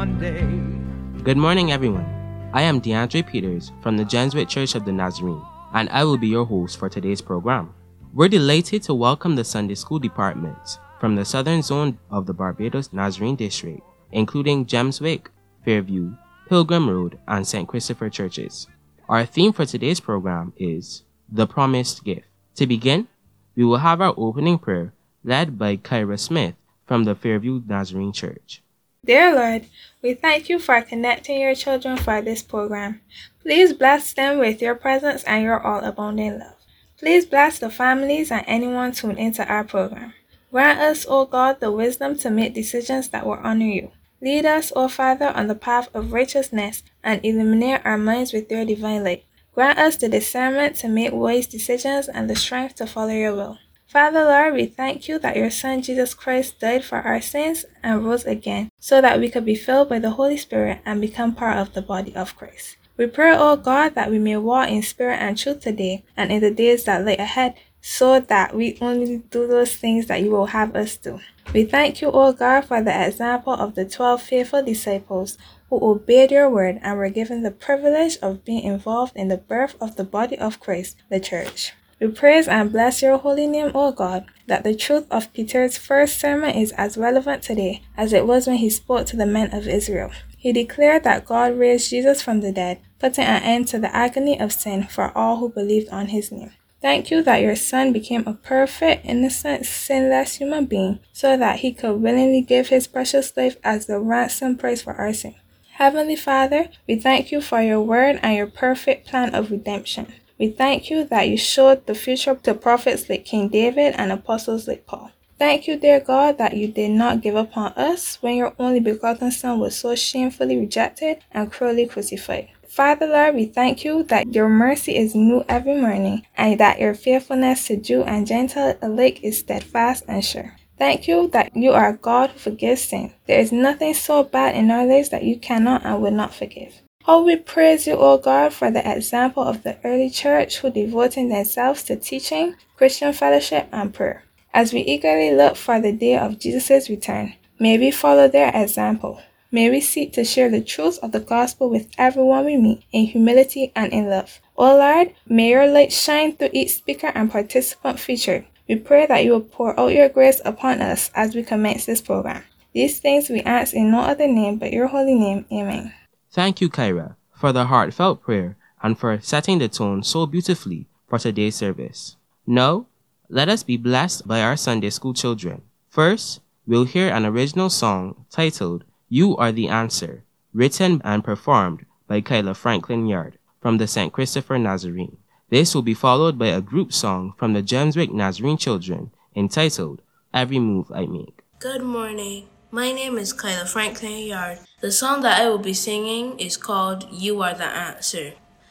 Sunday. Good morning, everyone. I am DeAndre Peters from the Jesuit Church of the Nazarene, and I will be your host for today's program. We're delighted to welcome the Sunday School departments from the southern zone of the Barbados Nazarene District, including Gemswick, Fairview, Pilgrim Road, and St. Christopher churches. Our theme for today's program is The Promised Gift. To begin, we will have our opening prayer led by Kyra Smith from the Fairview Nazarene Church. Dear Lord, we thank you for connecting your children for this program. Please bless them with your presence and your all-abounding love. Please bless the families and anyone tuned into our program. Grant us, O God, the wisdom to make decisions that will honor you. Lead us, O Father, on the path of righteousness and illuminate our minds with your divine light. Grant us the discernment to make wise decisions and the strength to follow your will. Father, Lord, we thank you that your Son Jesus Christ died for our sins and rose again so that we could be filled by the Holy Spirit and become part of the body of Christ. We pray, O God, that we may walk in spirit and truth today and in the days that lie ahead, so that we only do those things that you will have us do. We thank you, O God, for the example of the 12 faithful disciples who obeyed your word and were given the privilege of being involved in the birth of the body of Christ, the church. We praise and bless your holy name, O God, that the truth of Peter's first sermon is as relevant today as it was when he spoke to the men of Israel. He declared that God raised Jesus from the dead, putting an end to the agony of sin for all who believed on his name. Thank you that your Son became a perfect, innocent, sinless human being so that he could willingly give his precious life as the ransom price for our sin. Heavenly Father, we thank you for your word and your perfect plan of redemption. We thank you that you showed the future to prophets like King David and apostles like Paul. Thank you, dear God, that you did not give up on us when your only begotten Son was so shamefully rejected and cruelly crucified. Father, Lord, we thank you that your mercy is new every morning and that your faithfulness to Jew and Gentile alike is steadfast and sure. Thank you that you are God who forgives sin. There is nothing so bad in our lives that you cannot and will not forgive. Oh, we praise you, O God, for the example of the early church who devoted themselves to teaching, Christian fellowship, and prayer. As we eagerly look for the day of Jesus' return, may we follow their example. May we seek to share the truth of the gospel with everyone we meet in humility and in love. O Lord, may your light shine through each speaker and participant featured. We pray that you will pour out your grace upon us as we commence this program. These things we ask in no other name but your holy name. Amen. Thank you, Kyra, for the heartfelt prayer and for setting the tone so beautifully for today's service. Now, let us be blessed by our Sunday school children. First, we'll hear an original song titled You Are the Answer, written and performed by Kyla Franklin Yard from the St. Christopher Nazarene. This will be followed by a group song from the Gemswick Nazarene children entitled Every Move I Make. Good morning. My name is Kyla Franklin Yard. The song that I will be singing is called You Are the Answer.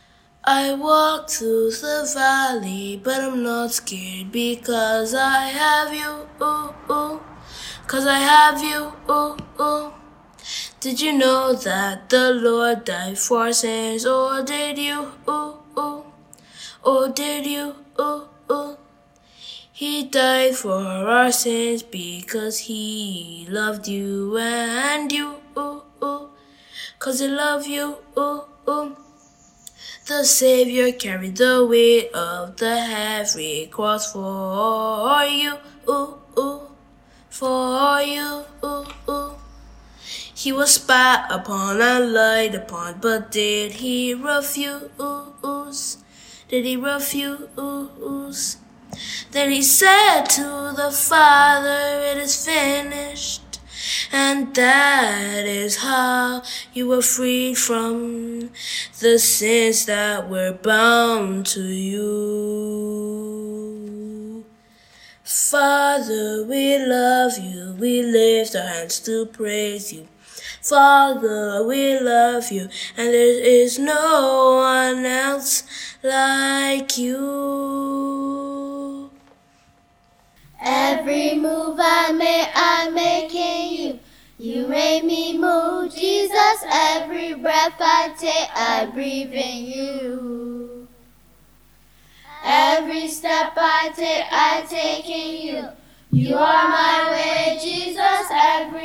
I walk through the valley, but I'm not scared because I have you, cause I have you, Did you know that the Lord died for sins, or did you, or did you, He died for our sins because he loved you and you, cause he loved you, The Savior carried the weight of the heavy cross for you, for you, He was spat upon and lied upon, but did he refuse? Did he refuse? Then he said to the Father, it is finished. And that is how you were freed from the sins that were bound to you. Father, we love you. We lift our hands to praise you. Father, we love you, and there is no one else like you. Every move I make in you. You made me move, Jesus. Every breath I take, I breathe in you. Every step I take in you. You are my way, Jesus. Every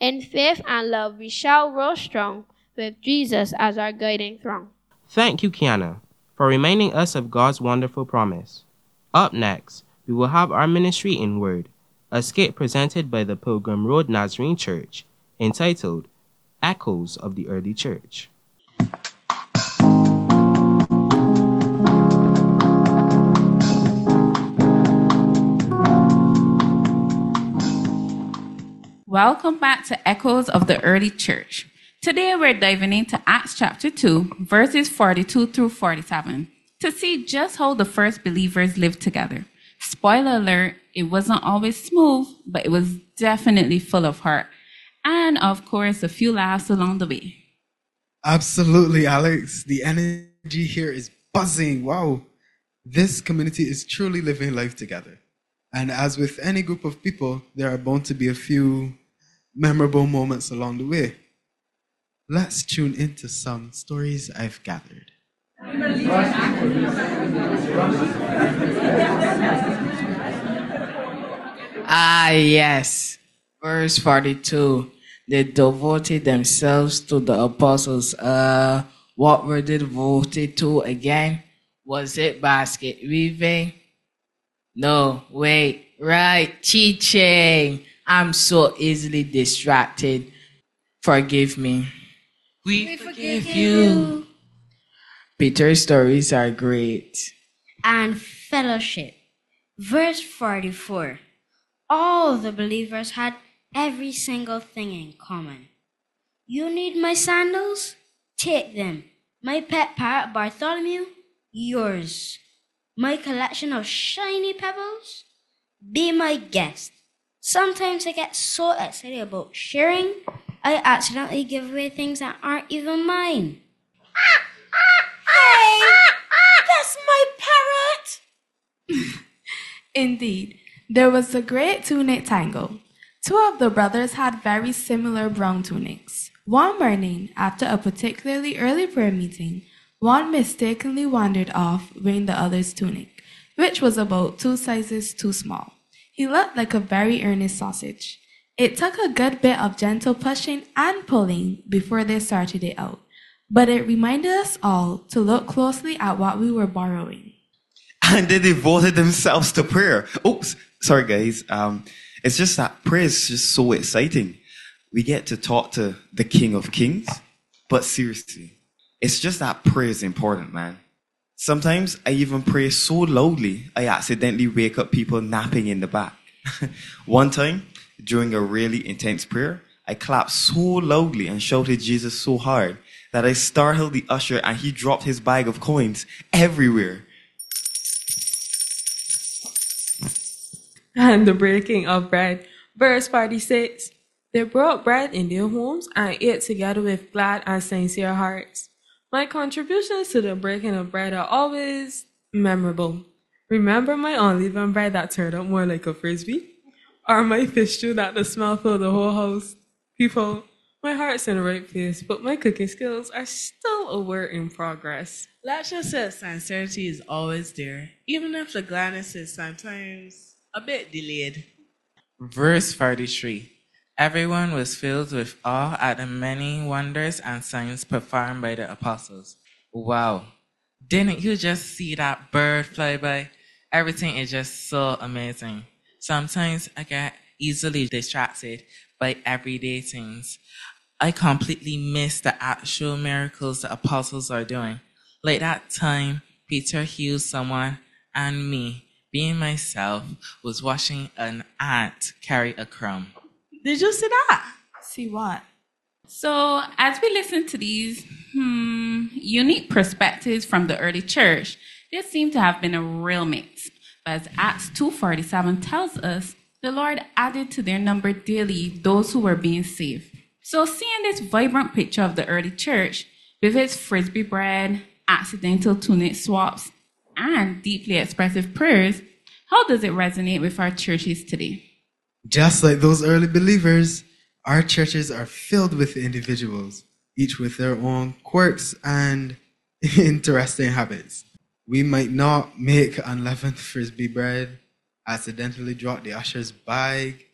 In faith and love we shall grow strong, with Jesus as our guiding throng. Thank you, Kiana, for reminding us of God's wonderful promise. Up next, we will have our ministry in word, a skit presented by the Pilgrim Road Nazarene Church, entitled Echoes of the Early Church. Welcome back to Echoes of the Early Church. Today we're diving into Acts chapter 2, verses 42 through 47, to see just how the first believers lived together. Spoiler alert, it wasn't always smooth, but it was definitely full of heart. And of course, a few laughs along the way. Absolutely, Alex. The energy here is buzzing. Wow. This community is truly living life together. And as with any group of people, there are bound to be a few memorable moments along the way. Let's tune into some stories I've gathered. Yes. Verse 42. They devoted themselves to the apostles. What were they devoted to again? Was it basket weaving? No, wait. Right, teaching. I'm so easily distracted. Forgive me. We forgive you. Peter's stories are great. And fellowship. Verse 44. All the believers had every single thing in common. You need my sandals? Take them. My pet parrot Bartholomew? Yours. My collection of shiny pebbles? Be my guest. Sometimes I get so excited about sharing, I accidentally give away things that aren't even mine. Hey, that's my parrot! Indeed, there was a great tunic tangle. Two of the brothers had very similar brown tunics. One morning, after a particularly early prayer meeting, one mistakenly wandered off wearing the other's tunic, which was about 2 sizes too small. He looked like a very earnest sausage. It took a good bit of gentle pushing and pulling before they sorted it out, but it reminded us all to look closely at what we were borrowing. And they devoted themselves to prayer. Oops, sorry guys. It's just that prayer is just so exciting. We get to talk to the King of Kings, but seriously, it's just that prayer is important, man. Sometimes I even pray so loudly, I accidentally wake up people napping in the back. One time, during a really intense prayer, I clapped so loudly and shouted Jesus so hard that I startled the usher and he dropped his bag of coins everywhere. And the breaking of bread. Verse 46. They brought bread in their homes and ate together with glad and sincere hearts. My contributions to the breaking of bread are always memorable. Remember my unleavened bread that turned out more like a frisbee? Or my fish stew that the smell filled the whole house? People, my heart's in the right place, but my cooking skills are still a work in progress. Let's just say sincerity is always there, even if the gladness is sometimes a bit delayed. Verse 43. Everyone was filled with awe at the many wonders and signs performed by the apostles. Wow. Didn't you just see that bird fly by? Everything is just so amazing. Sometimes I get easily distracted by everyday things. I completely miss the actual miracles the apostles are doing. Like that time Peter healed someone and me, being myself, was watching an ant carry a crumb. Did you see that? See what? So, as we listen to these unique perspectives from the early church, there seemed to have been a real mix. But as Acts 2:47 tells us, the Lord added to their number daily those who were being saved. So, seeing this vibrant picture of the early church, with its frisbee bread, accidental tunic swaps, and deeply expressive prayers, how does it resonate with our churches today? Just like those early believers, our churches are filled with individuals, each with their own quirks and interesting habits. We might not make unleavened frisbee bread, accidentally drop the usher's bag,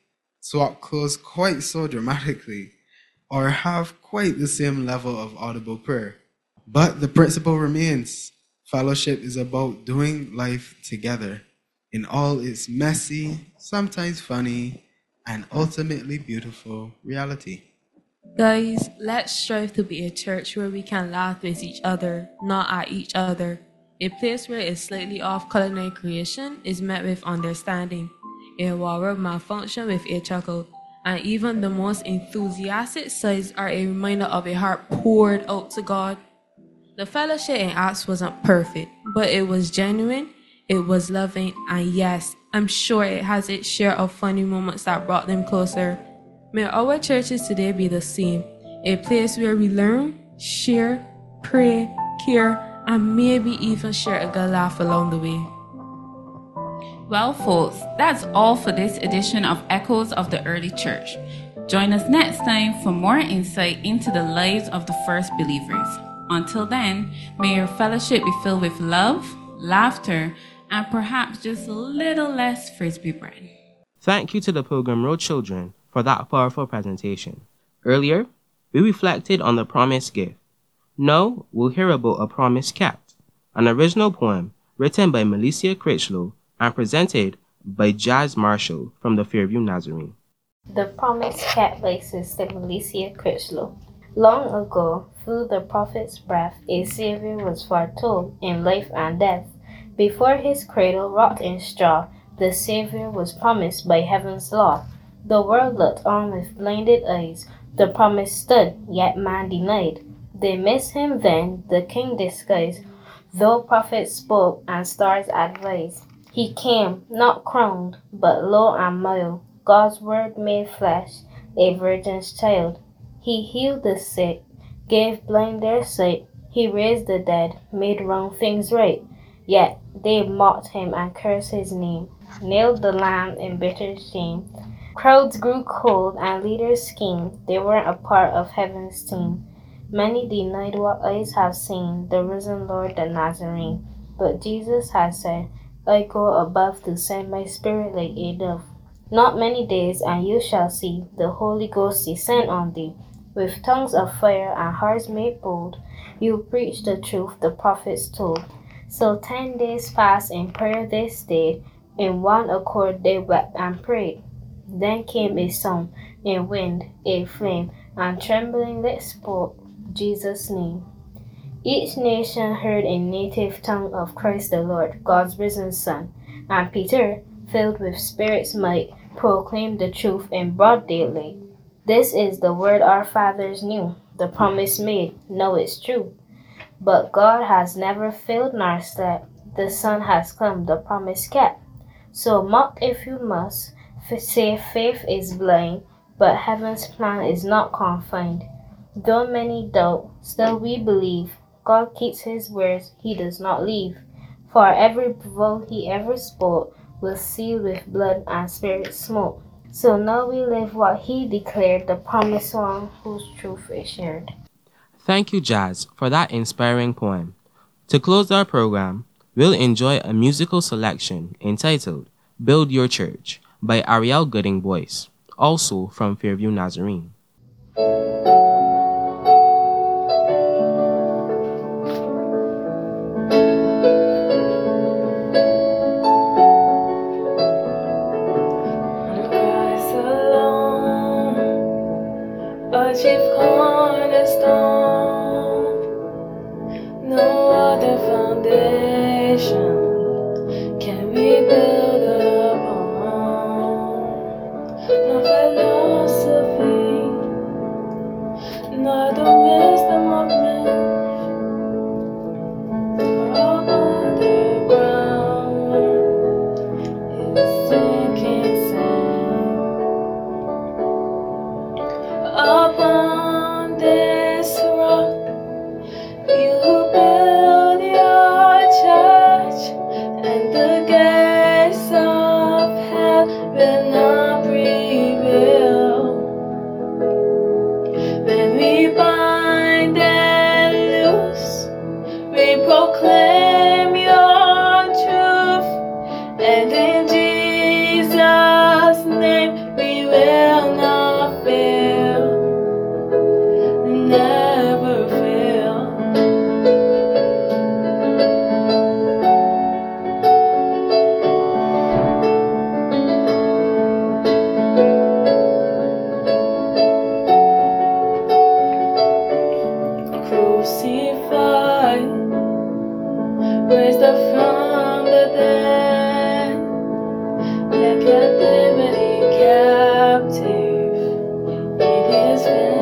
swap clothes quite so dramatically, or have quite the same level of audible prayer. But the principle remains. Fellowship is about doing life together in all its messy, sometimes funny, and ultimately beautiful reality. Guys, let's strive to be a church where we can laugh with each other, not at each other. A place where it's slightly off culinary creation is met with understanding. A wardrobe malfunction with a chuckle. And even the most enthusiastic sides are a reminder of a heart poured out to God. The fellowship in Acts wasn't perfect, but it was genuine, it was loving, and yes, I'm sure it has its share of funny moments that brought them closer. May our churches today be the same, a place where we learn, share, pray, care, and maybe even share a good laugh along the way. Well, folks, that's all for this edition of Echoes of the Early Church. Join us next time for more insight into the lives of the first believers. Until then, may your fellowship be filled with love, laughter, and perhaps just a little less frisbee bread. Thank you to the Pilgrim Road children for that powerful presentation. Earlier, we reflected on the promised gift. Now, we'll hear about A Promise Kept, an original poem written by Melissa Critchlow and presented by Jazz Marshall from the Fairview Nazarene. The Promise Kept by Sister Melissa Critchlow. Long ago, through the prophet's breath, a Savior was foretold in life and death. Before his cradle wrought in straw, the Savior was promised by heaven's law. The world looked on with blinded eyes. The promise stood, yet man denied. They missed him then, the king disguised, though prophets spoke and stars advised. He came, not crowned, but low and mild, God's word made flesh, a virgin's child. He healed the sick, gave blind their sight. He raised the dead, made wrong things right. Yet they mocked him and cursed his name, nailed the Lamb in bitter shame. Crowds grew cold and leaders schemed. They weren't a part of heaven's team. Many denied what eyes have seen, the risen Lord the Nazarene. But Jesus has said, I go above to send my spirit like a dove. Not many days, and you shall see the Holy Ghost descend on thee. With tongues of fire and hearts made bold, you preach the truth the prophets told. So 10 days fast in prayer they stayed, in one accord they wept and prayed. Then came a sound, a wind, a flame, and trembling lips spoke Jesus' name. Each nation heard in native tongue of Christ the Lord, God's risen Son. And Peter, filled with Spirit's might, proclaimed the truth in broad daylight. This is the word our fathers knew, the promise made, know it's true. But God has never failed nor slept, the Son has come, the promise kept. So mock if you must, say faith is blind, but heaven's plan is not confined. Though many doubt, still we believe, God keeps his words, he does not leave. For every vow he ever spoke was sealed with blood and spirit smoke. So now we live what he declared, the promised one whose truth is shared. Thank you, Jazz, for that inspiring poem. To close our program, we'll enjoy a musical selection entitled Build Your Church by Ariel Gooding Boyce, also from Fairview Nazarene. Chief cornerstone, no other foundation can we build upon. No philosophy, nor the wisdom of men, all other ground is sinking sand. Upon this rock, you build your church, and the gates of hell will not prevail. When we bind and loose, we proclaim your truth, and in Jesus' name we will. captivity captive. It is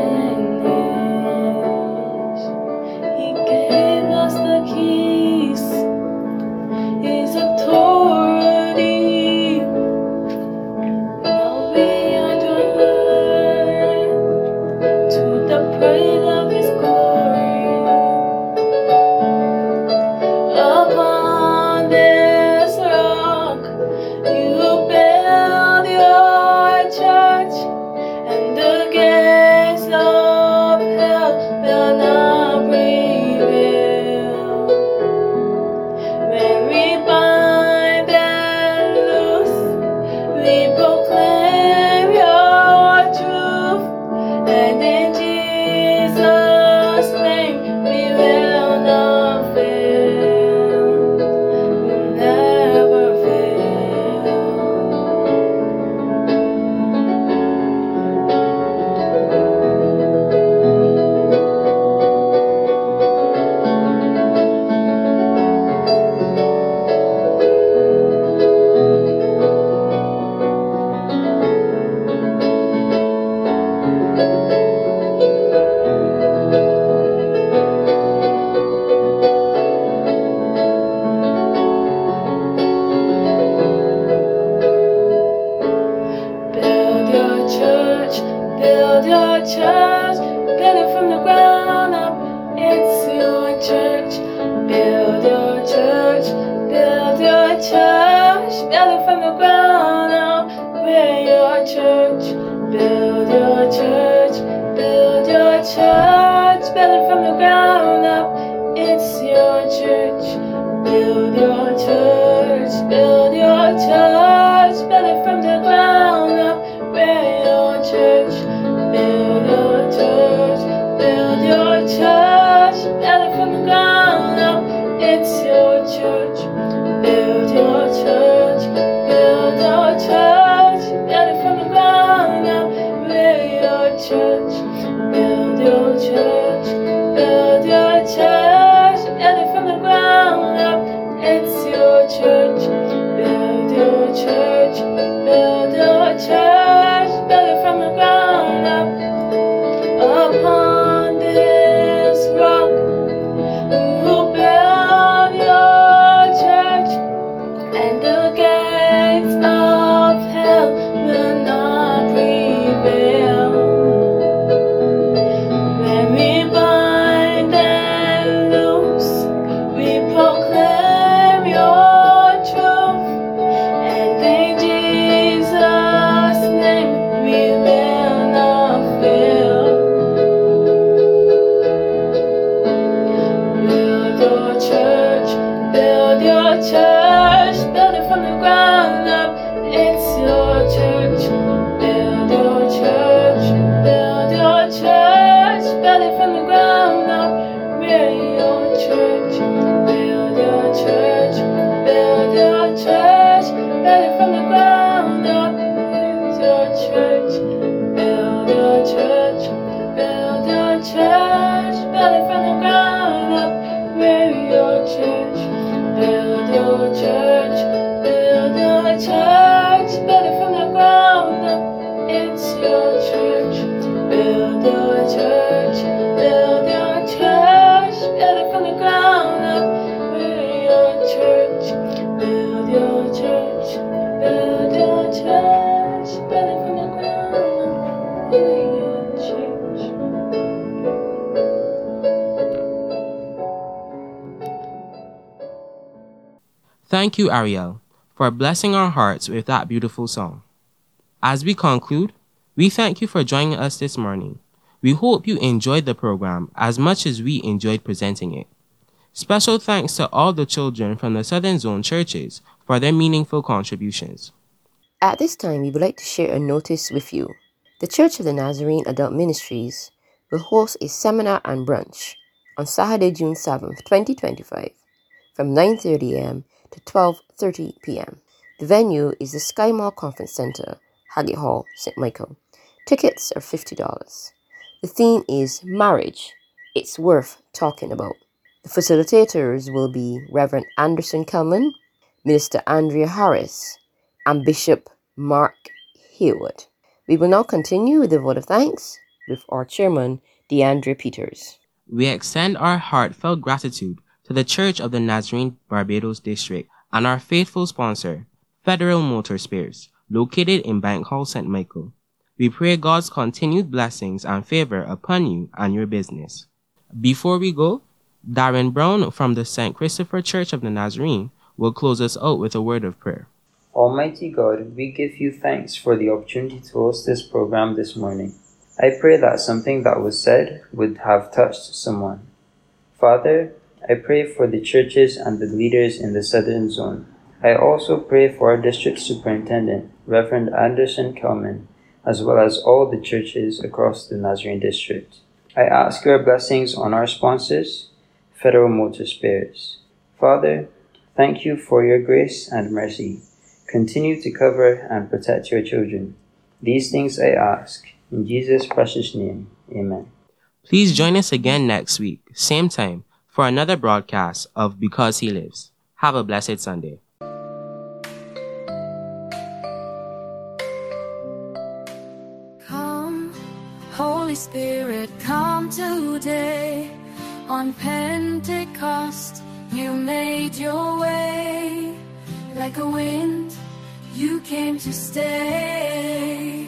finished. He gave us the keys, His authority. Now we are joined to the praise of His glory. Upon this rock you build your church, and the gates of hell will not prevail. When we bind and loose, we proclaim your truth, and in Jesus' name we will not fail. We'll never fail. Build your church, build your church, build it from the ground up. It's your church. Build your church, build your church, build it from the ground up. We're your church. Build your church, build your church, build it from the ground up. It's your church. Build your church, build your church, build it from the ground up. We're your church. Build your church, build your church, build it from the ground up. It's your church. Build your church, build your church, build it from the ground up. We're your church. Build your church, build your church, build it from the ground up. It's your church. Build your church, build your church, build it from the ground up. Upon this rock you build your church, and the gates of hell will not prevail. When we bind and loose, we proclaim your truth, and in Jesus' name we will not fail. Build your church, build your church, build it from the ground up. It's your church. Build your church, build your church, build it from the ground up. We're your church. Build your church, build your church, build it from the ground up. It's your church. Build your church, build your church, build it from the ground up. We're your church. Build your church, build your church, build it from the ground up. It's your church. Build your church, build your church, build it from the ground up. We're your church. Build your church, build your church, build it from the ground up. We're your church. Thank you, Ariel, for blessing our hearts with that beautiful song. As we conclude, we thank you for joining us this morning. We hope you enjoyed the program as much as we enjoyed presenting it. Special thanks to all the children from the Southern Zone churches for their meaningful contributions. At this time, we would like to share a notice with you. The Church of the Nazarene Adult Ministries will host a seminar and brunch on Saturday, June 7th, 2025, from 9:30 a.m. to 12:30 p.m. The venue is the Sky Mall Conference Center, Haggett Hall, St. Michael. Tickets are $50. The theme is Marriage. It's worth talking about. The facilitators will be Reverend Anderson Kelman, Minister Andrea Harris, and Bishop Mark Haywood. We will now continue with the vote of thanks with our chairman, DeAndre Peters. We extend our heartfelt gratitude to the Church of the Nazarene Barbados District and our faithful sponsor, Federal Motor Spares, located in Bank Hall, St. Michael. We pray God's continued blessings and favor upon you and your business. Before we go, Darren Brown from the St. Christopher Church of the Nazarene will close us out with a word of prayer. Almighty God, we give you thanks for the opportunity to host this program this morning. I pray that something that was said would have touched someone. Father, I pray for the churches and the leaders in the Southern Zone. I also pray for our district superintendent, Reverend Anderson Kelman, as well as all the churches across the Nazarene district. I ask your blessings on our sponsors, Federal Motor Spares. Father, thank you for your grace and mercy. Continue to cover and protect your children. These things I ask in Jesus' precious name. Amen. Please join us again next week, same time, for another broadcast of Because He Lives. Have a blessed Sunday. Come, Holy Spirit, come today. On Pentecost, you made your way. Like a wind, you came to stay.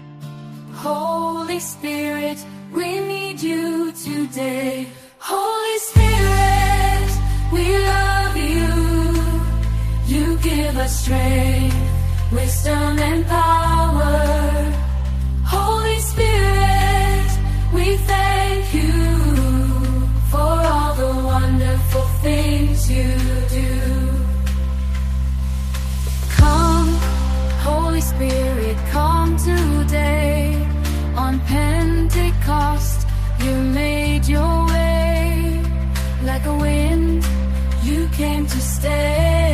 Holy Spirit, we need you today. Holy Spirit, we love you. You give us strength, wisdom and power. Holy Spirit, we thank you for all the wonderful things you do. Come, Holy Spirit, come today. On Pentecost, you made your way. Like a wind, you came to stay.